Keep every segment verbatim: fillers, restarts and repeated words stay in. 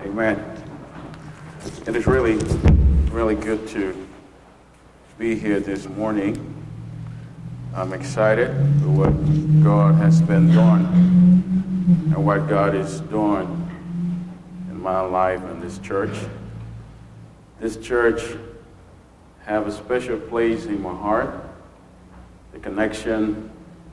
Amen. It is really, really good to be here this morning. I'm excited for what God has been doing and what God is doing in my life and this church. This church have a special place in my heart. The connection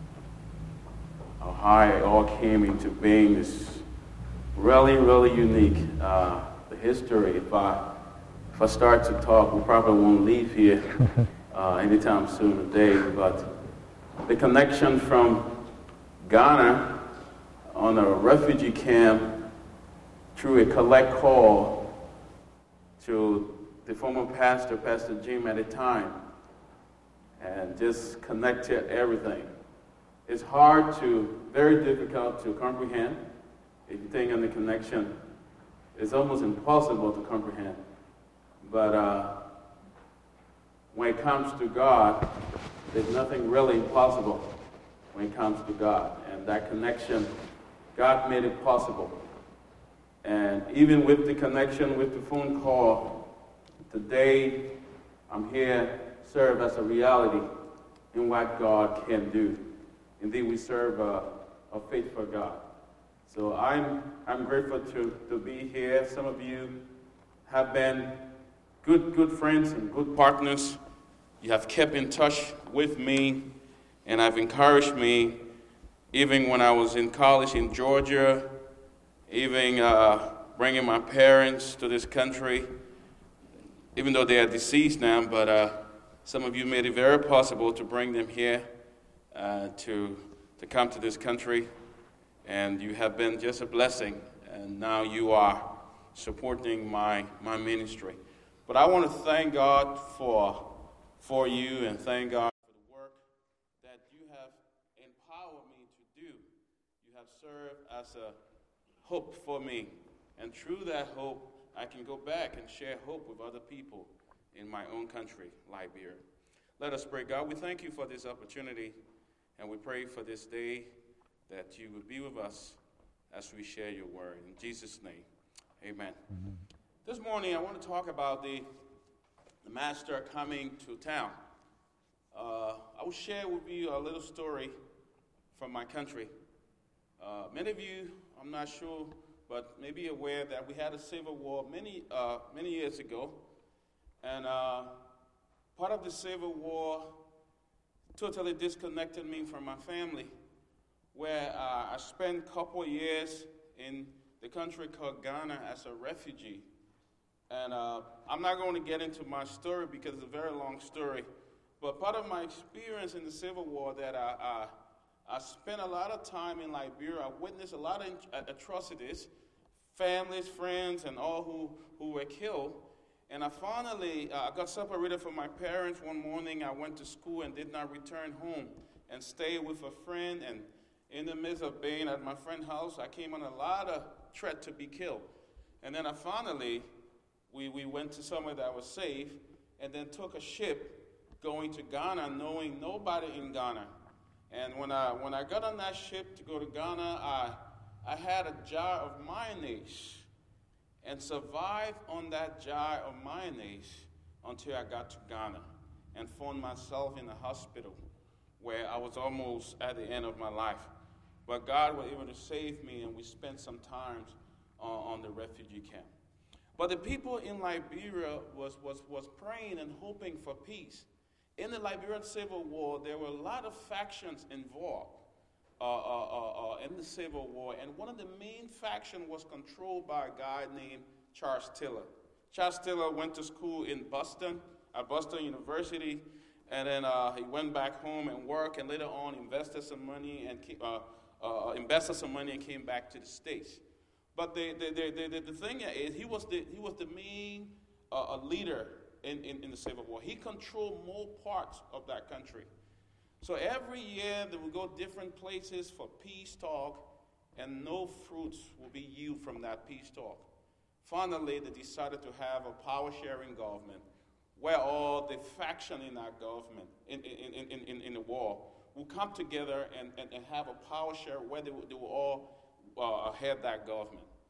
of how it all came into being is really, really unique. Uh, the history, if I if I start to talk, we probably won't leave here uh, anytime soon today, but the connection from Ghana on a refugee camp through a collect call to the former pastor, Pastor Jim at the time, and just connected everything. It's hard to, very difficult to comprehend. If you think on the connection, it's almost impossible to comprehend. But uh, when it comes to God, there's nothing really impossible when it comes to God. And that connection, God made it possible. And even with the connection, with the phone call, today I'm here to serve as a reality in what God can do. Indeed, we serve a, a faithful God. So I'm I'm grateful to, to be here. Some of you have been good good friends and good partners. You have kept in touch with me, and have encouraged me, even when I was in college in Georgia, even uh, bringing my parents to this country, even though they are deceased now, but uh, some of you made it very possible to bring them here uh, to to come to this country. And you have been just a blessing, and now you are supporting my my ministry. But I want to thank God for for you, and thank God for the work that you have empowered me to do. You have served as a hope for me, and through that hope, I can go back and share hope with other people in my own country, Liberia. Let us pray. God, we thank you for this opportunity, and we pray for this day that you would be with us as we share your word. In Jesus' name, amen. Mm-hmm. This morning, I want to talk about the, the master coming to town. Uh, I will share with you a little story from my country. Uh, many of you, I'm not sure, but may be aware that we had a civil war many, uh, many years ago. And uh, part of the civil war totally disconnected me from my family, where uh, I spent a couple of years in the country called Ghana as a refugee. And uh, I'm not going to get into my story because it's a very long story, but part of my experience in the Civil War that I, I, I spent a lot of time in Liberia. I witnessed a lot of atrocities, families, friends, and all who, who were killed. And I finally uh, got separated from my parents one morning. I went to school and did not return home and stayed with a friend, and in the midst of being at my friend's house, I came on a lot of threat to be killed. And then I finally, we, we went to somewhere that was safe, and then took a ship going to Ghana, knowing nobody in Ghana. And when I when I got on that ship to go to Ghana, I I had a jar of mayonnaise, and survived on that jar of mayonnaise until I got to Ghana, and found myself in a hospital where I was almost at the end of my life. But God was able to save me, and we spent some time uh, on the refugee camp. But the people in Liberia was, was, was praying and hoping for peace. In the Liberian Civil War, there were a lot of factions involved uh, uh, uh, uh, in the Civil War, and one of the main factions was controlled by a guy named Charles Taylor. Charles Taylor went to school in Boston, at Boston University, and then uh, he went back home and worked, and later on invested some money and uh, uh, invested some money and came back to the States. But the the the, the, the thing is, he was the he was the main uh, leader in, in, in the Civil War. He controlled more parts of that country. So every year they would go different places for peace talk, and no fruits will be yielded from that peace talk. Finally, they decided to have a power-sharing government, where all the faction in our government, in, in, in, in, in the war, will come together and, and, and have a power share where they will, they will all uh, head that government.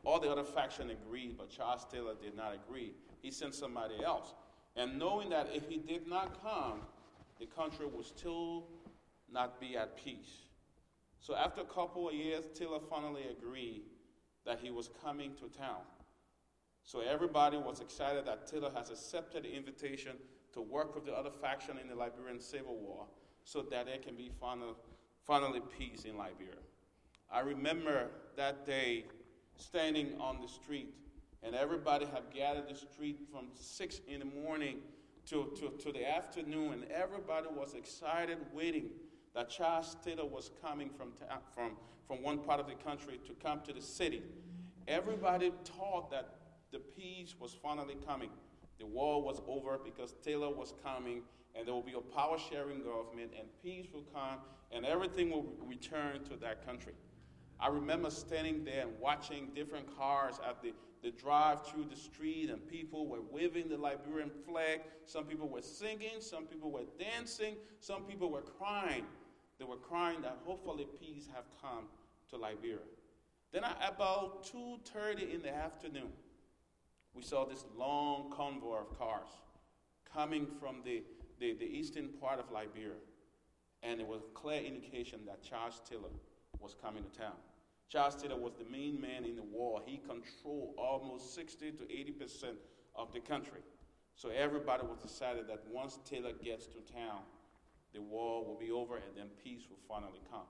all the other faction agreed, but Charles Taylor did not agree. He sent somebody else. And knowing that if he did not come, the country would still not be at peace. So after a couple of years, Taylor finally agreed that he was coming to town. So everybody was excited that Taylor has accepted the invitation to work with the other faction in the Liberian Civil War so that there can be final, finally peace in Liberia. I remember that day standing on the street, and everybody had gathered the street from six in the morning to, to, to the afternoon, and everybody was excited, waiting that Charles Taylor was coming from, ta- from, from one part of the country to come to the city. Everybody thought that the peace was finally coming. The war was over because Taylor was coming, and there will be a power-sharing government, and peace will come, and everything will return to that country. I remember standing there and watching different cars at the, the drive through the street, and people were waving the Liberian flag. Some people were singing, some people were dancing, some people were crying. They were crying that hopefully peace have come to Liberia. Then at about two thirty in the afternoon, we saw this long convoy of cars coming from the, the, the eastern part of Liberia. And it was a clear indication that Charles Taylor was coming to town. Charles Taylor was the main man in the war. He controlled almost sixty to eighty percent of the country. So everybody was decided that once Taylor gets to town, the war will be over and then peace will finally come.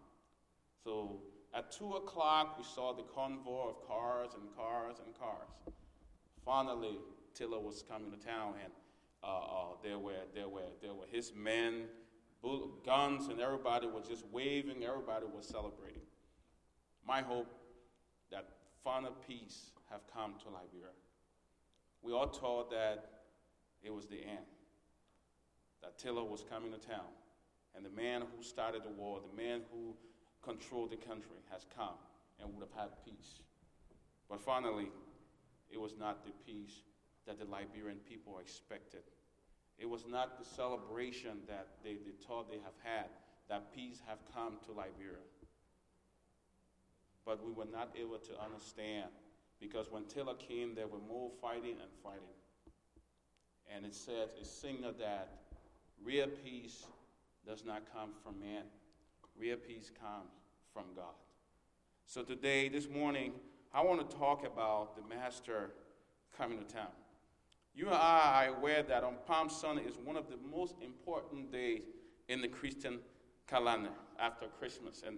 So at two o'clock, we saw the convoy of cars and cars and cars. Finally, Taylor was coming to town, and uh, uh, there were there were there were his men, bull- guns, and everybody was just waving. Everybody was celebrating. My hope that final peace have come to Liberia. We all thought that it was the end, that Taylor was coming to town, and the man who started the war, the man who controlled the country, has come and would have had peace. But finally, it was not the peace that the Liberian people expected. It was not the celebration that they, they thought they have had, that peace have come to Liberia. But we were not able to understand, because when Taylor came, there were more fighting and fighting. And it says, a signal that real peace does not come from man. Real peace comes from God. So today, this morning, I want to talk about the Master coming to town. You and I are aware that on Palm Sunday is one of the most important days in the Christian calendar after Christmas. And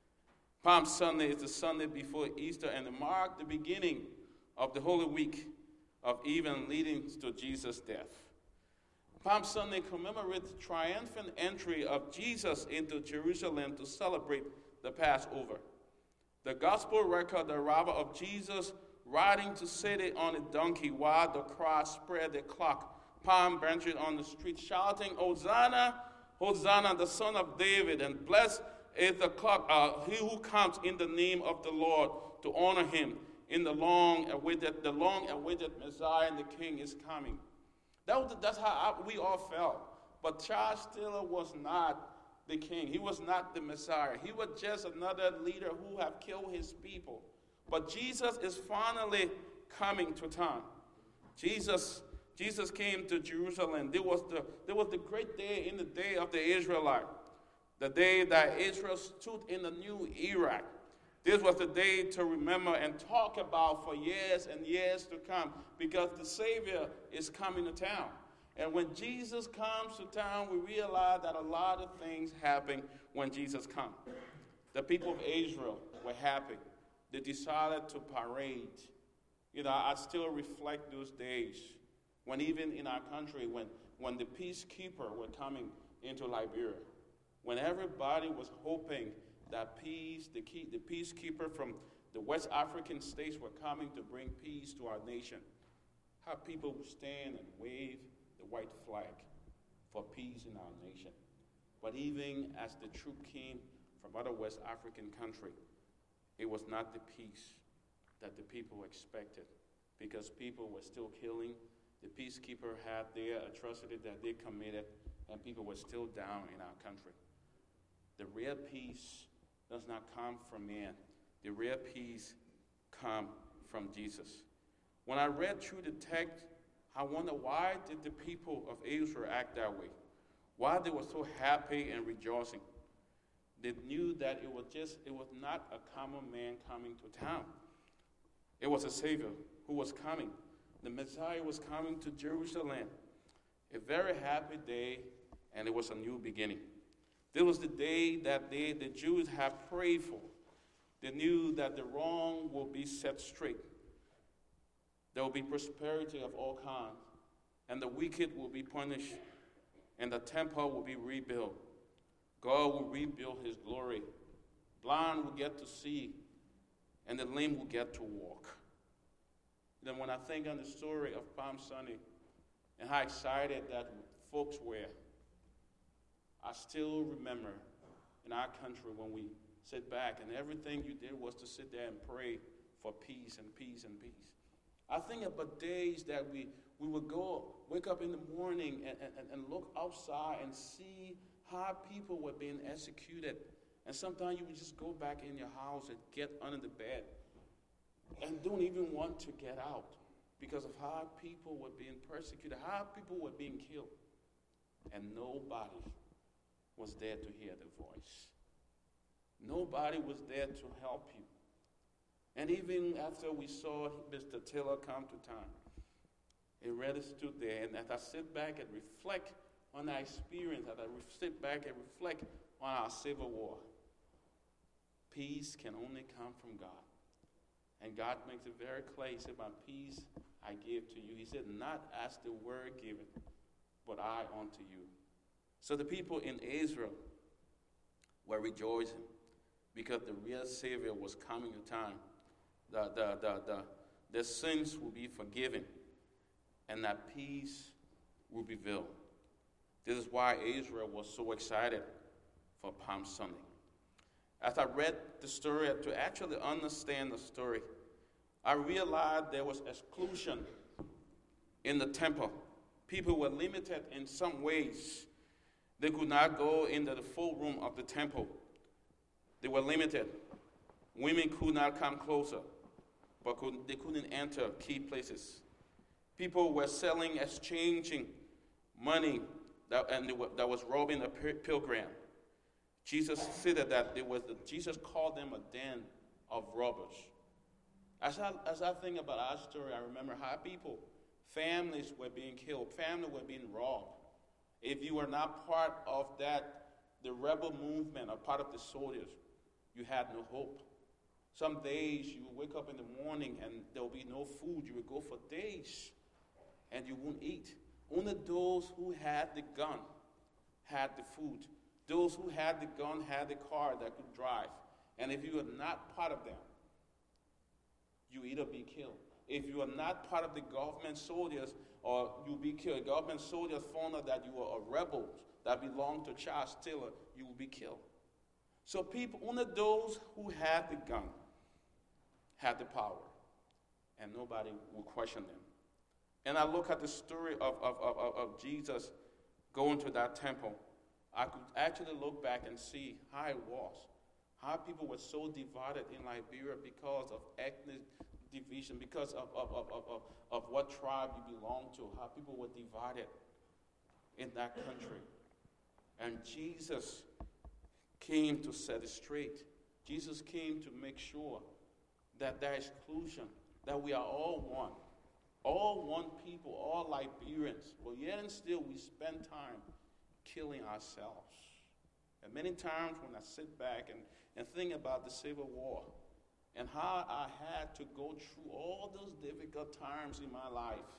Palm Sunday is the Sunday before Easter, and it marked the beginning of the Holy Week of even leading to Jesus' death. Palm Sunday commemorates the triumphant entry of Jesus into Jerusalem to celebrate the Passover. The gospel record the arrival of Jesus riding to city on a donkey while the crowd spread their cloak, palm branches on the street, shouting, Hosanna, Hosanna, the son of David, and blessed is the clock, uh, he who comes in the name of the Lord, to honor him in the long-awaited, the long-awaited Messiah and the King is coming. That was, that's how I, we all felt. But Charles Taylor was not the king. He was not the Messiah. He was just another leader who had killed his people. But Jesus is finally coming to town. Jesus, Jesus came to Jerusalem. There was the there was the great day in the day of the Israelite, the day that Israel stood in the new era. This was the day to remember and talk about for years and years to come, because the Savior is coming to town. And when Jesus comes to town, we realize that a lot of things happen when Jesus comes. The people of Israel were happy. They decided to parade. You know, I still reflect those days when even in our country, when, when the peacekeeper were coming into Liberia, when everybody was hoping that peace, the, key, the peacekeeper from the West African states were coming to bring peace to our nation. How people would stand and wave the white flag for peace in our nation. But even as the troop came from other West African country, it was not the peace that the people expected, because people were still killing. The peacekeeper had their atrocity that they committed, and people were still down in our country. The real peace does not come from man. The real peace comes from Jesus. When I read through the text, I wonder, why did the people of Israel act that way? Why they were so happy and rejoicing? They knew that it was just it was not a common man coming to town. It was a Savior who was coming. The Messiah was coming to Jerusalem. A very happy day, and it was a new beginning. This was the day that they, the Jews had prayed for. They knew that the wrong will be set straight. There will be prosperity of all kinds, and the wicked will be punished, and the temple will be rebuilt. God will rebuild his glory. Blind will get to see, and the lame will get to walk. Then when I think on the story of Palm Sunday and how excited that folks were, I still remember in our country when we sit back and everything you did was to sit there and pray for peace and peace and peace. I think about days that we, we would go, wake up in the morning and, and, and look outside and see how people were being executed. And sometimes you would just go back in your house and get under the bed and don't even want to get out because of how people were being persecuted, how people were being killed. And nobody was there to hear the voice. Nobody was there to help you. And even after we saw Mister Taylor come to town, he really stood there. And as I sit back and reflect on our experience, as I sit back and reflect on our Civil War, peace can only come from God. And God makes it very clear. He said, my peace I give to you. He said, not as the word given, but I unto you. So the people in Israel were rejoicing because the real Savior was coming to town. The, the, the, the, their sins will be forgiven, and that peace will be revealed. This is why Israel was so excited for Palm Sunday. As I read the story, to actually understand the story, I realized there was exclusion in the temple. People were limited in some ways. They could not go into the full room of the temple. They were limited. Women could not come closer, but could, they couldn't enter key places. People were selling, exchanging money that, and were, that was robbing a pilgrim. Jesus said that it was the, Jesus called them a den of robbers. As I, as I think about our story, I remember how people, families were being killed, families were being robbed. If you were not part of that, the rebel movement, or part of the soldiers, you had no hope. Some days you would wake up in the morning and there would be no food. You would go for days and you wouldn't eat. Only those who had the gun had the food. Those who had the gun had the car that could drive. And if you were not part of them, you either be killed. If you are not part of the government soldiers, or you be killed. Government soldiers found out that you were a rebel that belonged to Charles Taylor, you will be killed. So people, only those who had the gun had the power, and nobody will question them. And I look at the story of, of, of, of Jesus going to that temple. I could actually look back and see how it was. How people were so divided in Liberia because of ethnic division, because of, of, of, of, of what tribe you belong to, how people were divided in that country. And Jesus came to set it straight. Jesus came to make sure that there is inclusion, that we are all one. All one people, all Liberians. But yet and still we spend time killing ourselves. And many times when I sit back and, and think about the Civil War and how I had to go through all those difficult times in my life,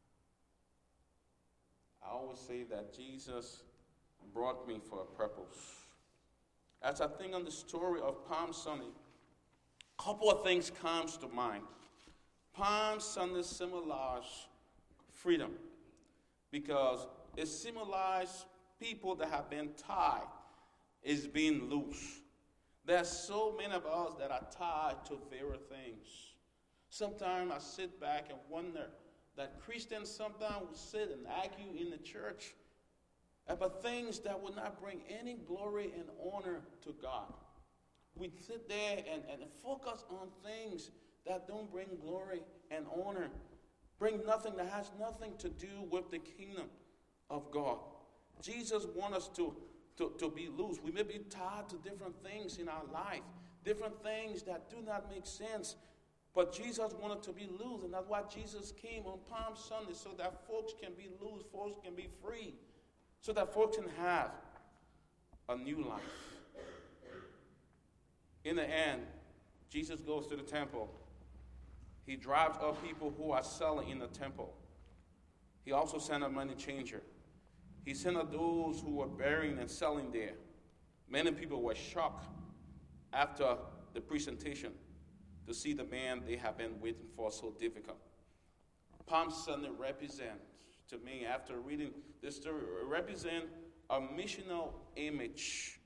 I always say that Jesus brought me for a purpose. As I think on the story of Palm Sunday, a couple of things comes to mind. Palm Sunday symbolizes freedom because it symbolizes people that have been tied is being loose. There's so many of us that are tied to various things. Sometimes I sit back and wonder that Christians sometimes will sit and argue in the church about things that will not bring any glory and honor to God. We sit there and, and focus on things that don't bring glory and honor, bring nothing, that has nothing to do with the kingdom of God. Jesus wants us to, to, to be loose. We may be tied to different things in our life, different things that do not make sense, but Jesus wanted to be loose, and that's why Jesus came on Palm Sunday, so that folks can be loose, folks can be free, so that folks can have a new life. In the end, Jesus goes to the temple. He drives up people who are selling in the temple. He also sent a money changer. He sent out those who were burying and selling there. Many people were shocked after the presentation to see the man they have been waiting for so difficult. Palm Sunday represents, to me, after reading this story, represent a missional image.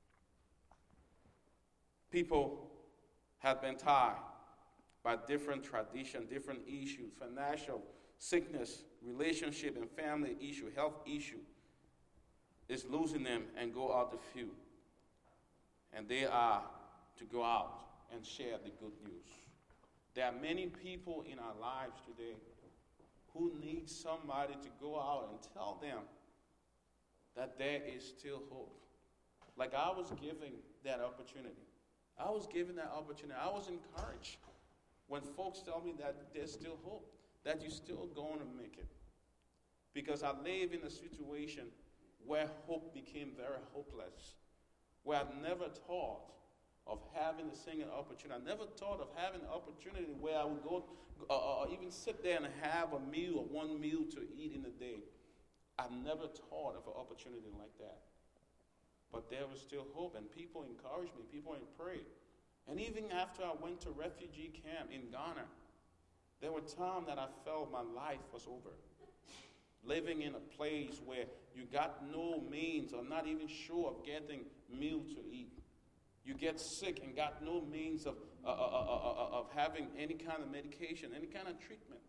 People have been tied by different traditions, different issues, financial, sickness, relationship and family issue, health issue. It's losing them and go out the field. And they are to go out and share the good news. There are many people in our lives today who need somebody to go out and tell them that there is still hope. Like I was given that opportunity. I was given that opportunity. I was encouraged when folks tell me that there's still hope, that you're still going to make it. Because I live in a situation where hope became very hopeless, where I never thought of having a singing opportunity. I never thought of having an opportunity where I would go uh, or even sit there and have a meal or one meal to eat in a day. I never thought of an opportunity like that. But there was still hope, and people encouraged me, people prayed. And even after I went to refugee camp in Ghana, there were times that I felt my life was over. Living in a place where you got no means or not even sure of getting meal to eat. You get sick and got no means of, uh, uh, uh, uh, of having any kind of medication, any kind of treatment.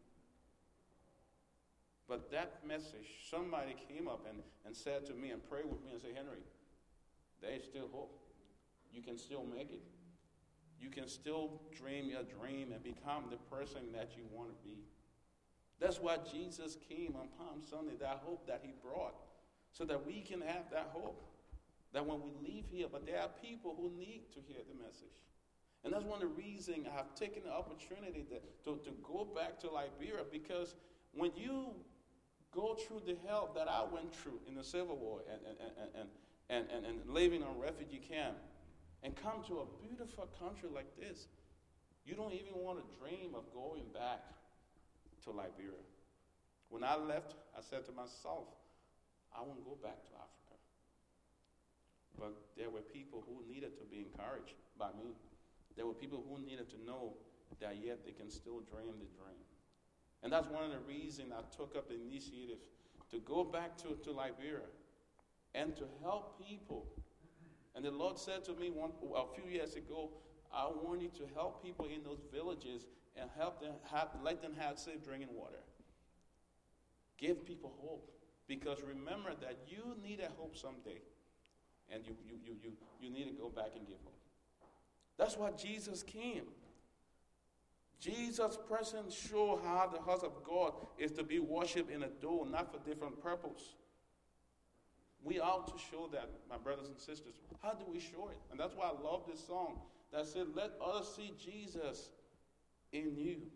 But that message, somebody came up and, and said to me and prayed with me and said, Henry, there is still hope. You can still make it. You can still dream your dream and become the person that you want to be. That's why Jesus came on Palm Sunday, that hope that he brought, so that we can have that hope, that when we leave here, but there are people who need to hear the message. And that's one of the reasons I have taken the opportunity to, to, to go back to Liberia, because when you go through the hell that I went through in the Civil War and, and, and, and, and, and, and living on refugee camp, and come to a beautiful country like this, you don't even want to dream of going back to Liberia. When I left, I said to myself, I won't go back to Africa. But there were people who needed to be encouraged by me. There were people who needed to know that yet they can still dream the dream. And that's one of the reasons I took up the initiative to go back to, to Liberia and to help people. And the Lord said to me one, a few years ago, I want you to help people in those villages and help them have, let them have safe drinking water. Give people hope. Because remember that you need a hope someday. And you, you, you, you, you need to go back and give hope. That's why Jesus came. Jesus' presence show how the house of God is to be worshipped and adored, not for different purpose. We ought to show that, my brothers and sisters. How do we show it? And that's why I love this song that said, let others see Jesus in you.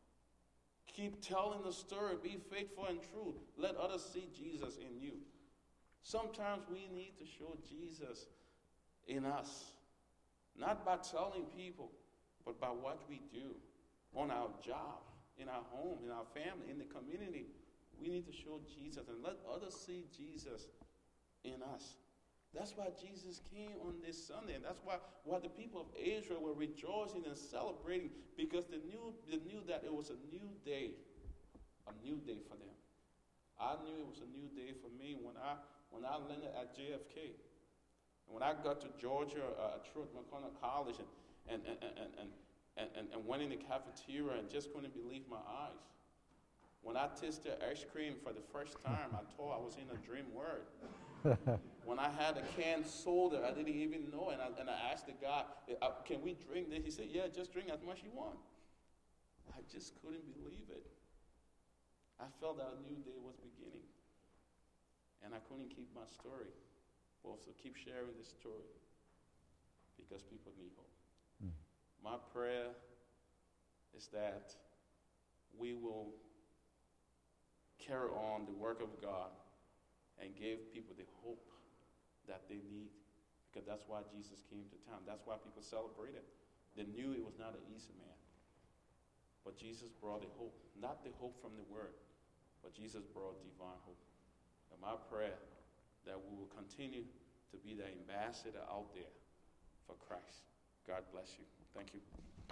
Keep telling the story. Be faithful and true. Let others see Jesus in you. Sometimes we need to show Jesus in us. Not by telling people, but by what we do on our job, in our home, in our family, in the community. We need to show Jesus and let others see Jesus in us. That's why Jesus came on this Sunday, and that's why, why the people of Israel were rejoicing and celebrating, because they knew, they knew that it was a new day, a new day for them. I knew it was a new day for me when I when I landed at J F K, and when I got to Georgia, uh, at Truett McConnell College, and and and and and, and, and, and went in the cafeteria and just couldn't believe my eyes. When I tasted ice cream for the first time, I thought I was in a dream world. When I had a canned soda, I didn't even know, and I, and I asked the guy, can we drink this? He said, yeah, just drink as much as you want. I just couldn't believe it. I felt that a new day was beginning. And I couldn't keep my story. Well, so keep sharing this story because people need hope. Mm. My prayer is that we will carry on the work of God and give people the hope that they need, because that's why Jesus came to town. That's why people celebrated. They knew it was not an easy man. But Jesus brought the hope, not the hope from the word, but Jesus brought divine hope. And my prayer that we will continue to be the ambassador out there for Christ. God bless you. Thank you.